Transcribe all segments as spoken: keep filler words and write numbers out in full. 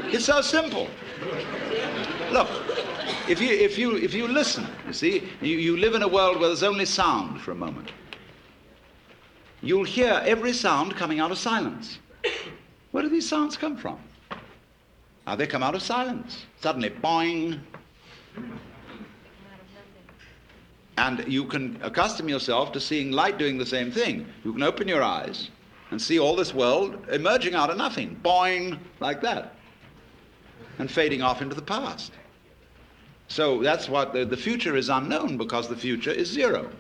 It's so simple. Look, if you if you if you listen, you see, you, you live in a world where there's only sound for a moment. You'll hear every sound coming out of silence. Where do these sounds come from? Now they come out of silence. Suddenly, boing. And you can accustom yourself to seeing light doing the same thing. You can open your eyes and see all this world emerging out of nothing, boing, like that, and fading off into the past. So that's what the, the future is unknown, because the future is zero.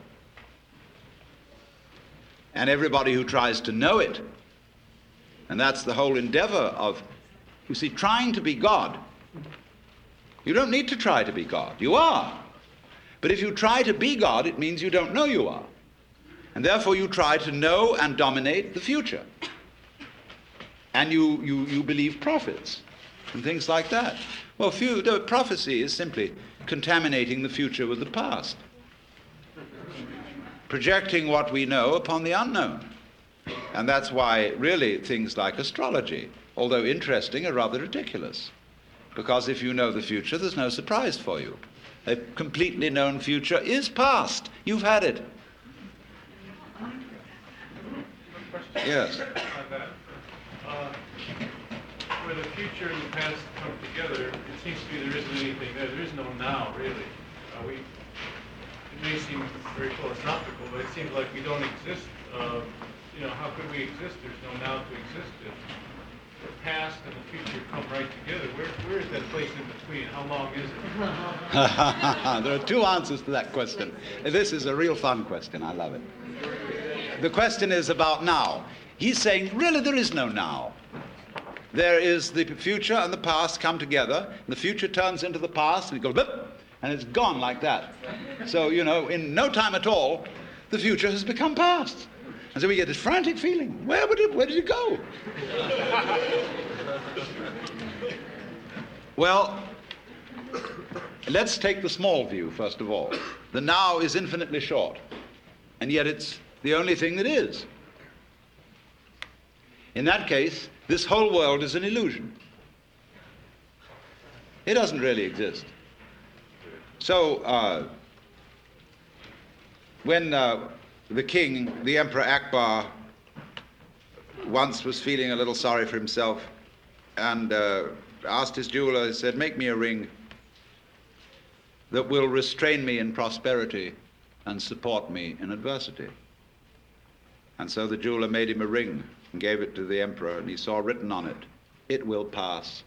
And everybody who tries to know it, and that's the whole endeavor of, you see, trying to be God. You don't need to try to be God. You are. But if you try to be God, it means you don't know you are. And therefore you try to know and dominate the future. And you, you, you believe prophets and things like that. Well, few, the prophecy is simply contaminating the future with the past. Projecting what we know upon the unknown. And that's why really things like astrology, although interesting, are rather ridiculous. Because if you know the future, there's no surprise for you. A completely known future is past. You've had it. Yes. Uh, where the future and the past come together, it seems to me there isn't anything there. There is no now, really. Uh, we, it may seem very philosophical, but it seems like we don't exist. Uh, you know, how could we exist? There's no now to exist. If the past and the future come right together, where where is that place in between? How long is it? There are two answers to that question. This is a real fun question. I love it. The question is about now. He's saying, really, there is no now. There is the future and the past come together. And the future turns into the past, and it goes, blip, and it's gone like that. So, you know, in no time at all, the future has become past. And so we get this frantic feeling. Where would it, where did it go? Well, let's take the small view, first of all. The now is infinitely short, and yet it's the only thing that is. In that case, this whole world is an illusion. It doesn't really exist. So, uh, when uh, the king, the Emperor Akbar, once was feeling a little sorry for himself and uh, asked his jeweler, he said, make me a ring that will restrain me in prosperity and support me in adversity. And so the jeweler made him a ring and gave it to the emperor, and he saw written on it, it will pass.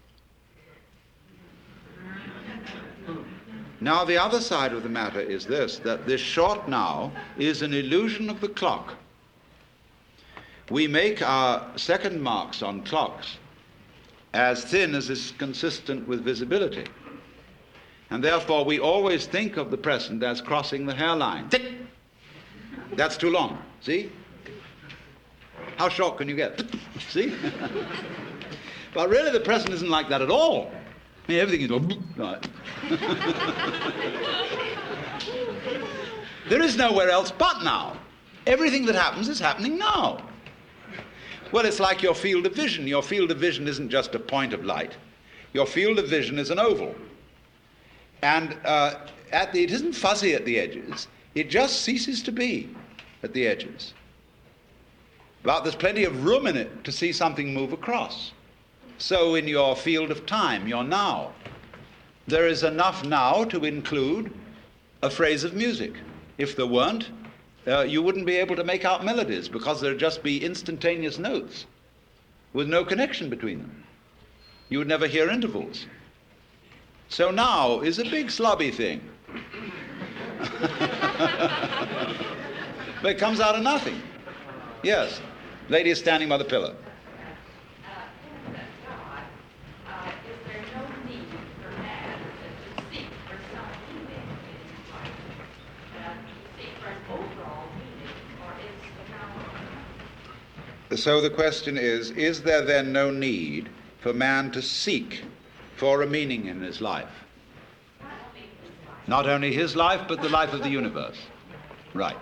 Now the other side of the matter is this, that this short now is an illusion of the clock. We make our second marks on clocks as thin as is consistent with visibility. And therefore we always think of the present as crossing the hairline. Tick! That's too long, see? How short can you get? See? But really the present isn't like that at all. I mean, everything is like there is nowhere else but now. Everything that happens is happening now. Well, it's like your field of vision. Your field of vision isn't just a point of light. Your field of vision is an oval. And uh, at the, it isn't fuzzy at the edges. It just ceases to be at the edges. But there's plenty of room in it to see something move across. So in your field of time, your now, there is enough now to include a phrase of music. If there weren't, uh, you wouldn't be able to make out melodies, because there'd just be instantaneous notes with no connection between them. You would never hear intervals. So now is a big slobby thing. But it comes out of nothing. Yes. Lady is standing by the pillar. So the question is, is there then no need for man to seek for a meaning in his life? Not only his life, but the life of the universe. Right.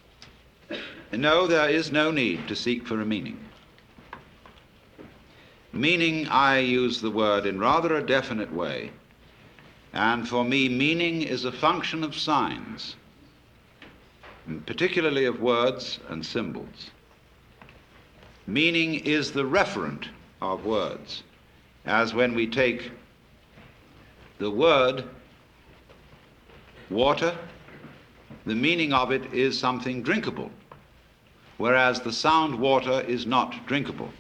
No, there is no need to seek for a meaning. Meaning, I use the word in rather a definite way. And for me, meaning is a function of signs, particularly of words and symbols. Meaning is the referent of words, as when we take the word water, the meaning of it is something drinkable, whereas the sound water is not drinkable.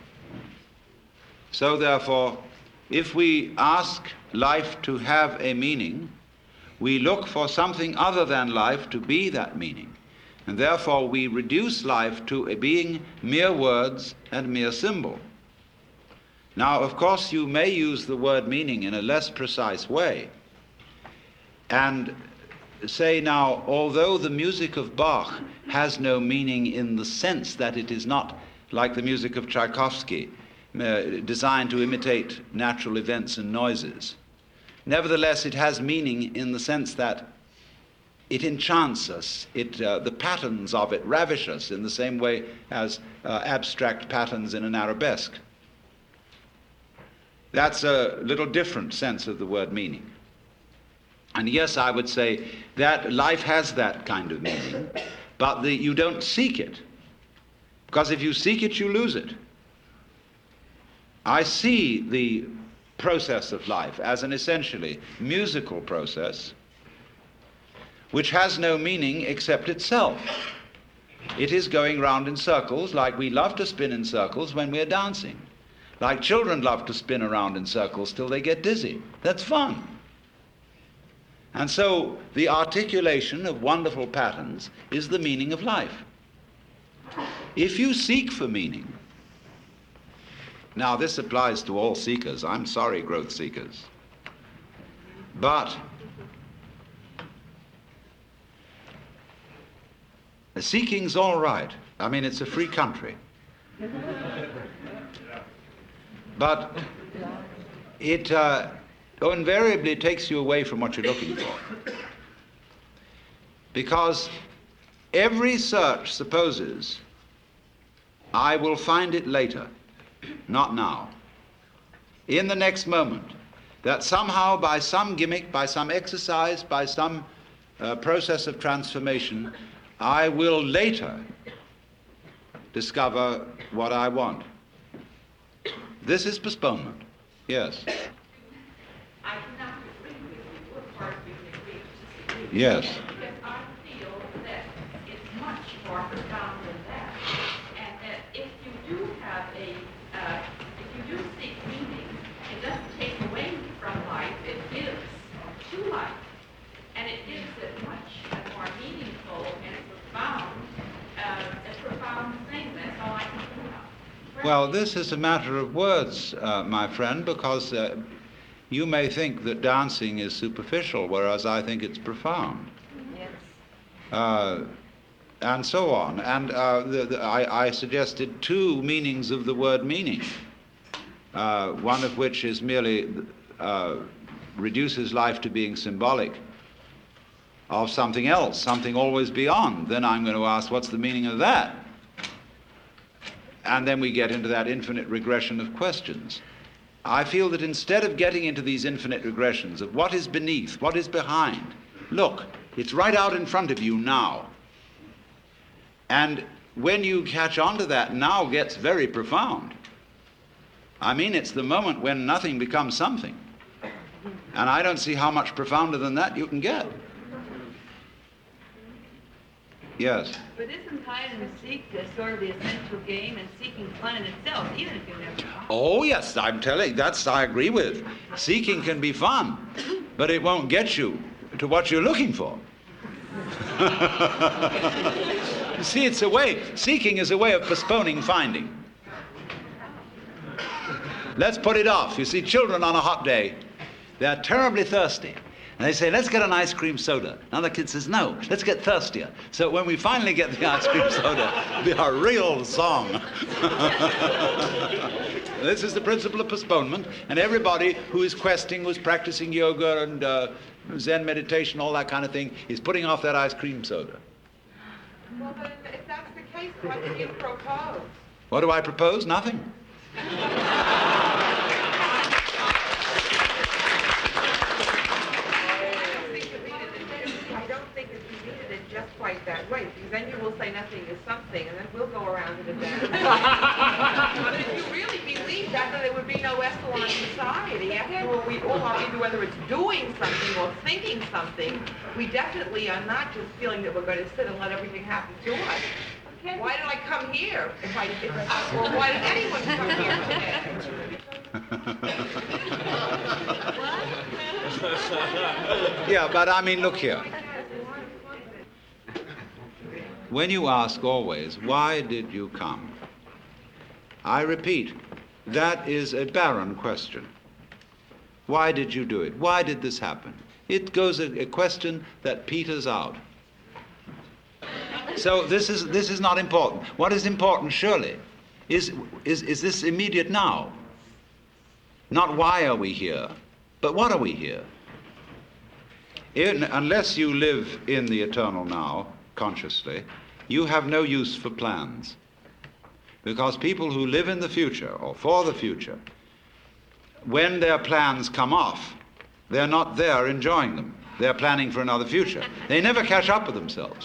So therefore, if we ask life to have a meaning, we look for something other than life to be that meaning. And therefore we reduce life to a being mere words and mere symbol. Now, of course, you may use the word meaning in a less precise way and say now, although the music of Bach has no meaning in the sense that it is not like the music of Tchaikovsky, uh, designed to imitate natural events and noises, nevertheless it has meaning in the sense that it enchants us. It, uh, the patterns of it ravish us in the same way as uh, abstract patterns in an arabesque. That's a little different sense of the word meaning. And yes, I would say that life has that kind of meaning, but the, you don't seek it, because if you seek it, you lose it. I see the process of life as an essentially musical process which has no meaning except itself. It is going round in circles like we love to spin in circles when we're dancing. Like children love to spin around in circles till they get dizzy. That's fun. And so the articulation of wonderful patterns is the meaning of life. If you seek for meaning, now this applies to all seekers. I'm sorry, growth seekers. But seeking's all right. I mean, it's a free country. But it uh, invariably takes you away from what you're looking for. Because every search supposes I will find it later, not now, in the next moment, that somehow by some gimmick, by some exercise, by some uh, process of transformation, I will later discover what I want. This is postponement. Yes. I cannot agree with you. We're part of agree to disagree. Yes. Because I feel that it's much more profound than that. And that if you do have a, uh, if you do seek meaning, it doesn't take away from life, it gives to life. And it gives it much more meaningful and profound, uh, a profound thing. That's all I can think of. Well, this is a matter of words, uh, my friend, because uh, you may think that dancing is superficial, whereas I think it's profound. Yes. Uh, and so on. And uh, the, the, I, I suggested two meanings of the word meaning, uh, one of which is merely uh, reduces life to being symbolic of something else, something always beyond. Then I'm going to ask, what's the meaning of that? And then we get into that infinite regression of questions. I feel that instead of getting into these infinite regressions of what is beneath, what is behind, look, it's right out in front of you now. And when you catch on to that, now gets very profound. I mean, it's the moment when nothing becomes something. And I don't see how much profounder than that you can get. Yes. But isn't hide and seek the sort of the essential game and seeking fun in itself, even if you never... Oh, yes, I'm telling, that's I agree with. Seeking can be fun, but it won't get you to what you're looking for. You see, it's a way, seeking is a way of postponing finding. Let's put it off. You see, children on a hot day, they're terribly thirsty. And they say, let's get an ice cream soda. Another kid says, no, let's get thirstier. So when we finally get the ice cream soda, it'll be a real song. This is the principle of postponement. And everybody who is questing, who's practicing yoga and uh, Zen meditation, all that kind of thing, is putting off that ice cream soda. Well, but if, if that's the case, what do you propose? What do I propose? Nothing. nothing is something, and then we'll go around it again. But if you really believe that, then there would be no echelon society. After all, we all are either whether it's doing something or thinking something. We definitely are not just feeling that we're going to sit and let everything happen to us. Why did I come here? If I, if, or why did anyone come here today? Yeah, but I mean, look here. When you ask always, why did you come? I repeat, that is a barren question. Why did you do it? Why did this happen? It goes a, a question that peters out. So this is this is not important. What is important, surely, is is is this immediate now. Not why are we here, but what are we here? In, unless you live in the eternal now, consciously, you have no use for plans. Because people who live in the future, or for the future, when their plans come off, they're not there enjoying them. They're planning for another future. They never catch up with themselves.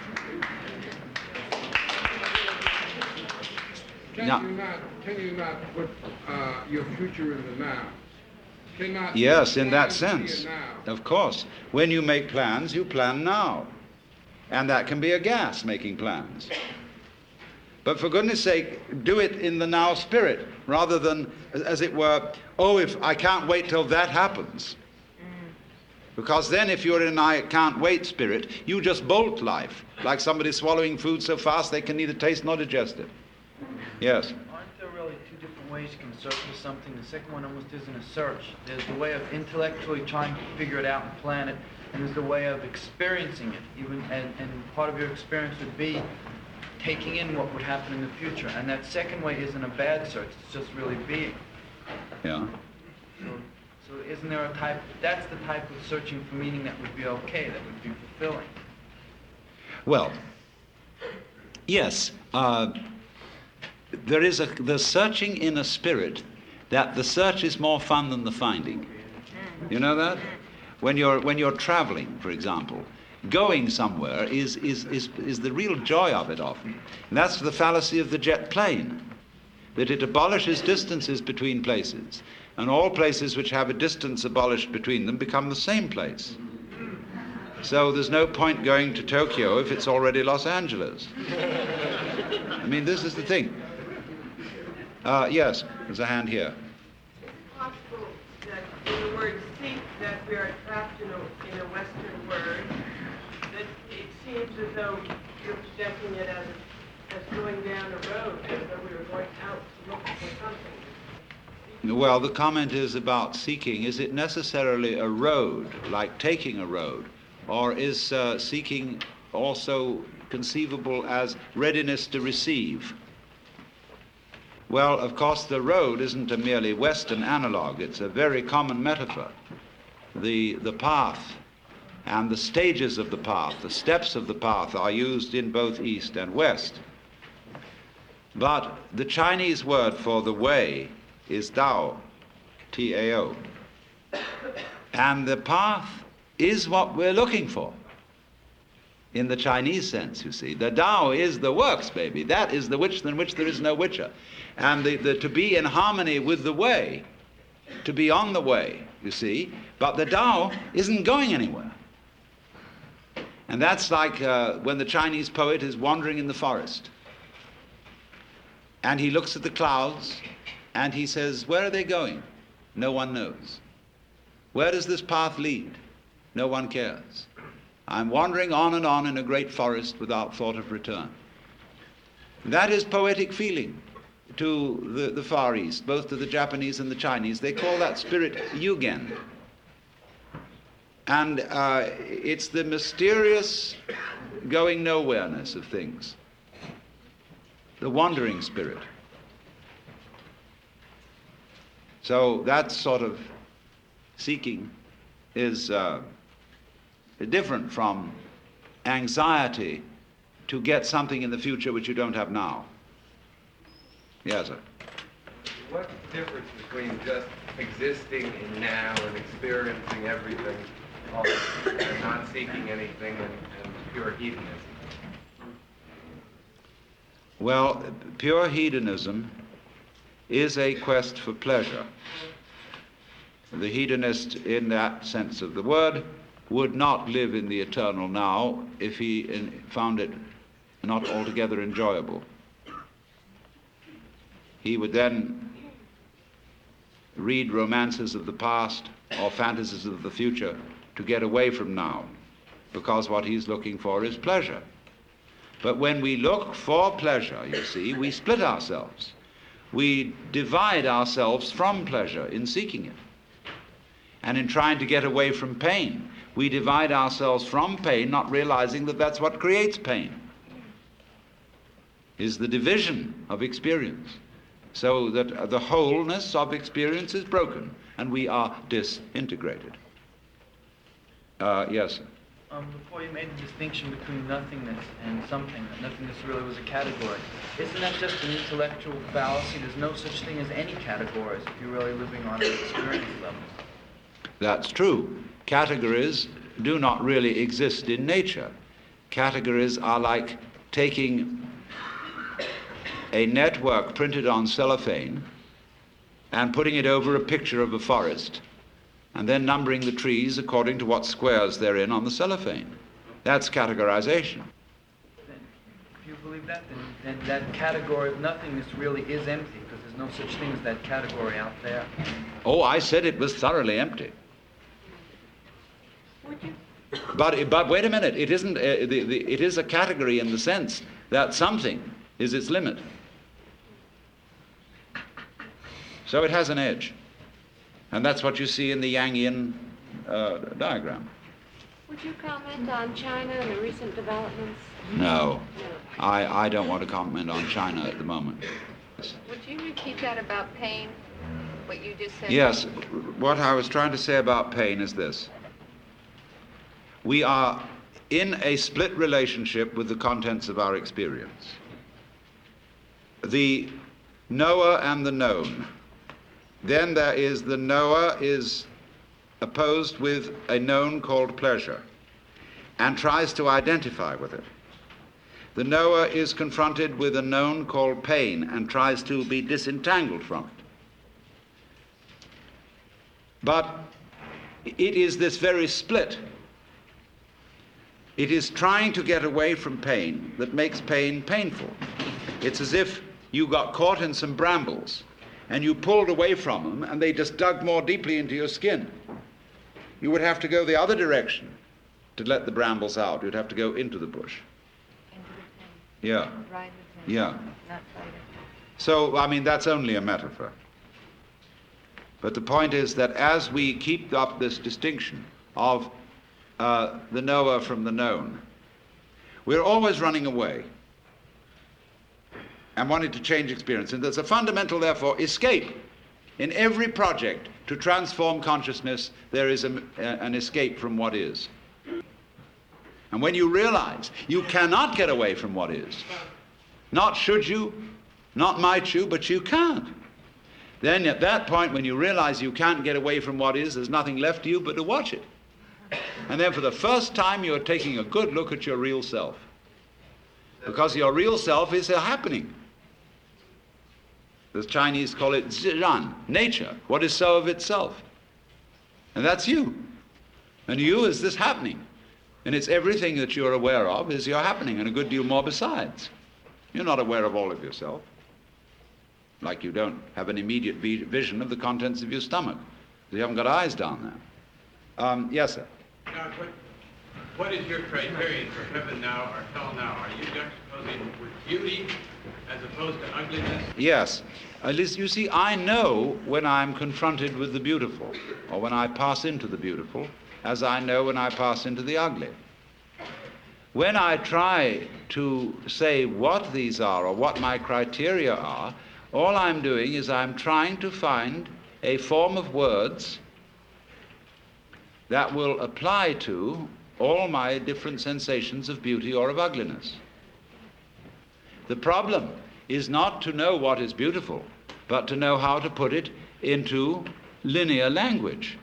Can Now, you not, can you not put uh, your future in the now? Cannot yes, in that plans be sense. a now? Of course. When you make plans, you plan now. And that can be a gas, making plans. But for goodness sake, do it in the now spirit, rather than, as it were, oh, if I can't wait till that happens. Because then if you're in an I can't wait spirit, you just bolt life, like somebody swallowing food so fast they can neither taste nor digest it. Yes? Aren't there really two different ways you can search for something? The second one almost isn't a search. There's the way of intellectually trying to figure it out and plan it, and there's the way of experiencing it. Even and, and part of your experience would be taking in what would happen in the future. And that second way isn't a bad search, it's just really being. Yeah. So, so isn't there a type, that's the type of searching for meaning that would be okay, that would be fulfilling? Well, yes. Uh, there is a the searching in a spirit that the search is more fun than the finding. You know that? When you're when you're traveling, for example, going somewhere is is is is the real joy of it often. And that's the fallacy of the jet plane, that it abolishes distances between places, and all places which have a distance abolished between them become the same place. So there's no point going to Tokyo if it's already Los Angeles. I mean, this is the thing. Uh, yes, there's a hand here. Is it possible that in the word seek that we are trapped in a, in a Western word, that it seems as though you're presenting it as, as going down a road, as though we were going out to look for something? Well, the comment is about seeking. Is it necessarily a road, like taking a road? Or is uh, seeking also conceivable as readiness to receive? Well, of course, the road isn't a merely Western analog. It's a very common metaphor. The, the path and the stages of the path, the steps of the path, are used in both East and West. But the Chinese word for the way is Tao, T A O. And the path is what we're looking for. In the Chinese sense, you see. The Tao is the works, baby. That is the which than which there is no whicher. And the, the, to be in harmony with the way, to be on the way, you see. But the Tao isn't going anywhere. And that's like uh, when the Chinese poet is wandering in the forest. And he looks at the clouds and he says, where are they going? No one knows. Where does this path lead? No one cares. I'm wandering on and on in a great forest without thought of return. That is poetic feeling to the, the Far East, both to the Japanese and the Chinese. They call that spirit Yugen. And uh, it's the mysterious going nowhereness of things, the wandering spirit. So that sort of seeking is uh, different from anxiety to get something in the future which you don't have now. Yes, sir. What's the difference between just existing in now and experiencing everything all, and not seeking anything and, and pure hedonism? Well, pure hedonism is a quest for pleasure. The hedonist, in that sense of the word, would not live in the eternal now if he in, found it not altogether enjoyable. He would then read romances of the past or fantasies of the future to get away from now, because what he's looking for is pleasure. But when we look for pleasure, you see, we split ourselves. We divide ourselves from pleasure in seeking it. And in trying to get away from pain, we divide ourselves from pain, not realizing that that's what creates pain, is the division of experience, so that the wholeness of experience is broken and we are disintegrated. Uh, yes, sir. Um, before you made the distinction between nothingness and something, that nothingness really was a category. Isn't that just an intellectual fallacy? There's no such thing as any categories if you're really living on an experience level. That's true. Categories do not really exist in nature. Categories are like taking a network printed on cellophane and putting it over a picture of a forest, and then numbering the trees according to what squares they're in on the cellophane. That's categorization. Then, if you believe that, then, then that category of nothingness really is empty, because there's no such thing as that category out there. Oh, I said it was thoroughly empty. Would you? But, but wait a minute, it isn't, uh, the, the, it is a category in the sense that something is its limit. So it has an edge. And that's what you see in the Yangian uh, diagram. Would you comment on China and the recent developments? No, I, I don't want to comment on China at the moment. Would you repeat that about pain, what you just said? Yes, what I was trying to say about pain is this. We are in a split relationship with the contents of our experience. The knower and the known. Then there is the knower is opposed with a known called pleasure and tries to identify with it. The knower is confronted with a known called pain and tries to be disentangled from it. But it is this very split. It is trying to get away from pain that makes pain painful. It's as if you got caught in some brambles and you pulled away from them and they just dug more deeply into your skin. You would have to go the other direction to let the brambles out. You'd have to go into the bush. Into the pain. Yeah. Ride the pain. Yeah. Not fight it. So, I mean, that's only a metaphor. But the point is that as we keep up this distinction of uh, the knower from the known, we're always running away and wanting to change experience. And there's a fundamental, therefore, escape. In every project to transform consciousness, there is a, a, an escape from what is. And when you realize you cannot get away from what is, not should you, not might you, but you can't, then at that point when you realize you can't get away from what is, there's nothing left to you but to watch it. And then for the first time you're taking a good look at your real self. Because your real self is a happening. The Chinese call it zhiran, nature, what is so of itself. And that's you. And you is this happening. And it's everything that you're aware of is your happening, and a good deal more besides. You're not aware of all of yourself. Like you don't have an immediate vision of the contents of your stomach. You haven't got eyes down there. Um, yes, sir. Now, what, what is your criterion for heaven now or hell now? Are you juxtaposing with beauty as opposed to ugliness? Yes. At least, you see, I know when I'm confronted with the beautiful, or when I pass into the beautiful, as I know when I pass into the ugly. When I try to say what these are or what my criteria are, all I'm doing is I'm trying to find a form of words that will apply to all my different sensations of beauty or of ugliness. The problem is not to know what is beautiful, but to know how to put it into linear language.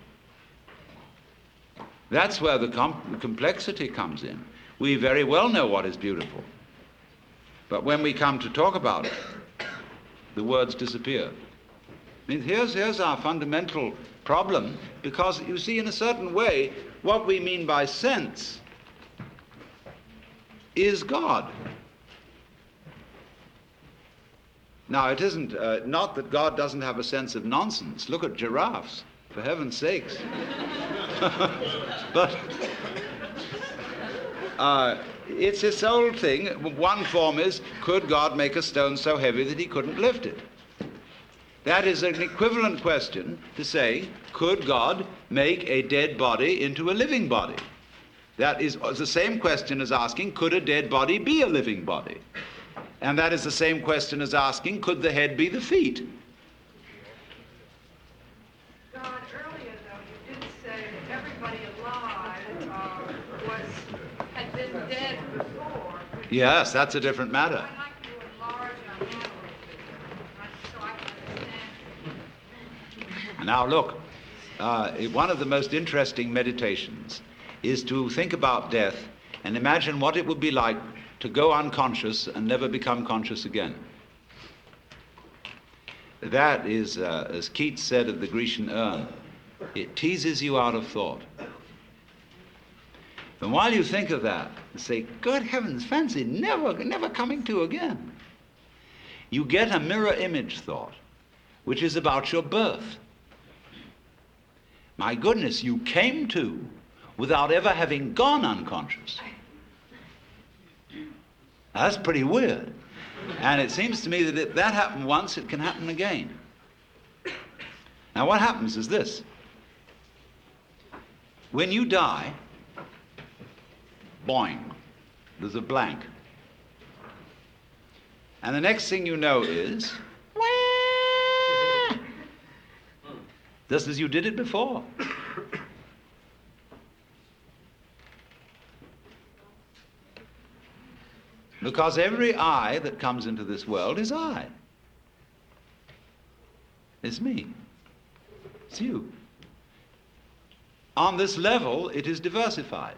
That's where the com- complexity comes in. We very well know what is beautiful. But when we come to talk about it, the words disappear. I mean, here's, here's our fundamental problem, because you see, in a certain way, what we mean by sense is God. Now, it isn't, uh, not that God doesn't have a sense of nonsense. Look at giraffes, for heaven's sakes. But uh, it's this old thing. One form is, could God make a stone so heavy that he couldn't lift it? That is an equivalent question to say, could God make a dead body into a living body? That is the same question as asking, could a dead body be a living body? And that is the same question as asking, could the head be the feet? God, earlier though, you did say that everybody alive uh, was had been dead before. Yes, that's a different matter. I'd like to enlarge on that a little bit, so I can understand. Now look, uh, one of the most interesting meditations is to think about death and imagine what it would be like to go unconscious and never become conscious again. That is, uh, as Keats said of the Grecian urn, it teases you out of thought. And while you think of that, and say, good heavens, fancy never, never coming to again, you get a mirror image thought, which is about your birth. My goodness, you came to without ever having gone unconscious. That's pretty weird. And it seems to me that if that happened once, it can happen again. Now what happens is this. When you die, boing, there's a blank. And the next thing you know is, wah, just as you did it before. Because every I that comes into this world is I. It's me. It's you. On this level, it is diversified.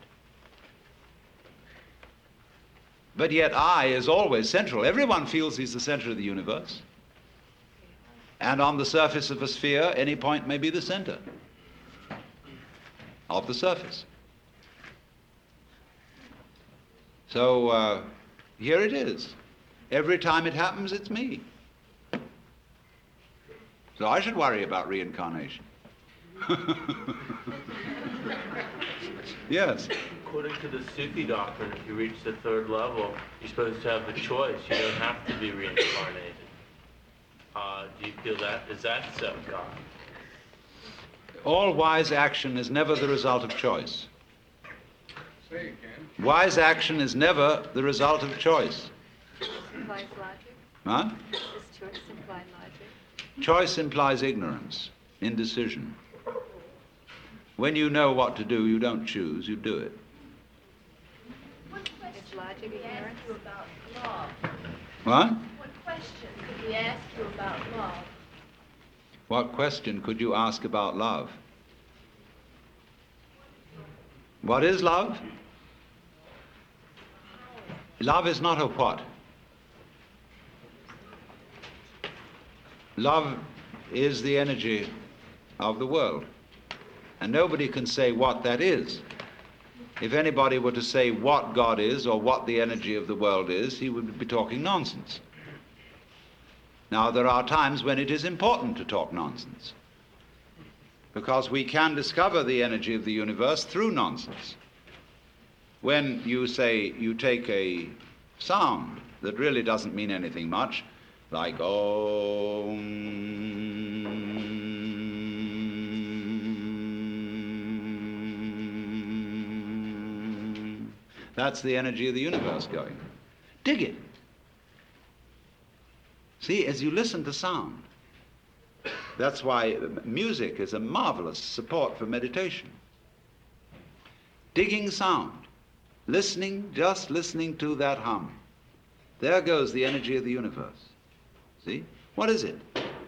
But yet I is always central. Everyone feels he's the center of the universe. And on the surface of a sphere, any point may be the center of the surface. So, uh, here it is. Every time it happens, it's me. So I should worry about reincarnation. Yes. According to the Sufi doctrine, if you reach the third level, you're supposed to have the choice. You don't have to be reincarnated. Uh, do you feel that? Is that so, God? All wise action is never the result of choice. Say again. Wise action is never the result of choice. Implies logic. Huh? Does choice imply logic? Choice implies ignorance, indecision. When you know what to do, you don't choose, you do it. Is logic ignorance? About love. What? What question could we ask you about love? What question could you ask about love? What is love? Love is not a what. Love is the energy of the world. And nobody can say what that is. If anybody were to say what God is or what the energy of the world is, he would be talking nonsense. Now, there are times when it is important to talk nonsense, because we can discover the energy of the universe through nonsense. When you say, you take a sound that really doesn't mean anything much, like Om, that's the energy of the universe going. Dig it. See, as you listen to sound, that's why music is a marvelous support for meditation. Digging sound. Listening, just listening to that hum. There goes the energy of the universe. See? What is it?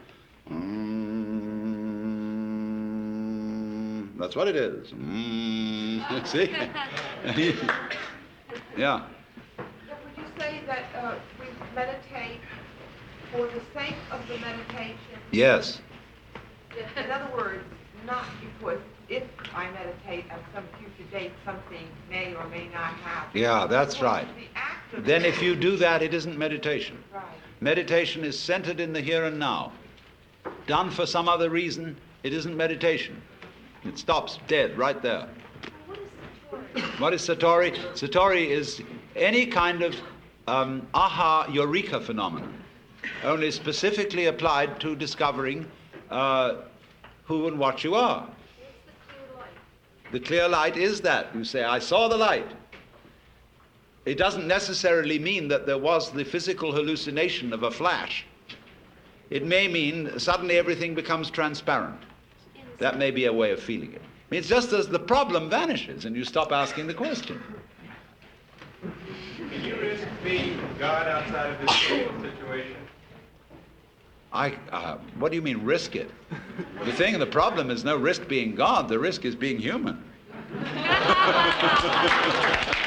Mm, that's what it is. Mm, see? Yeah. Would you say that uh, we for the sake of the meditation? Yes. In other words, not because if I meditate at some future date, something may or may not happen. Yeah, that's Because right. the act of Then if you do that, it isn't meditation. Right. Meditation is centered in the here and now. Done for some other reason, it isn't meditation. It stops dead right there. What is Satori? Satori is any kind of um, aha eureka phenomenon, only specifically applied to discovering uh, who and what you are. The clear light is that. You say, I saw the light. It doesn't necessarily mean that there was the physical hallucination of a flash. It may mean suddenly everything becomes transparent. That may be a way of feeling it. I mean, it's just as the problem vanishes and you stop asking the question. Can you risk being God outside of this situation? I, uh, what do you mean, risk it? The thing, the problem is no risk being God. The risk is being human.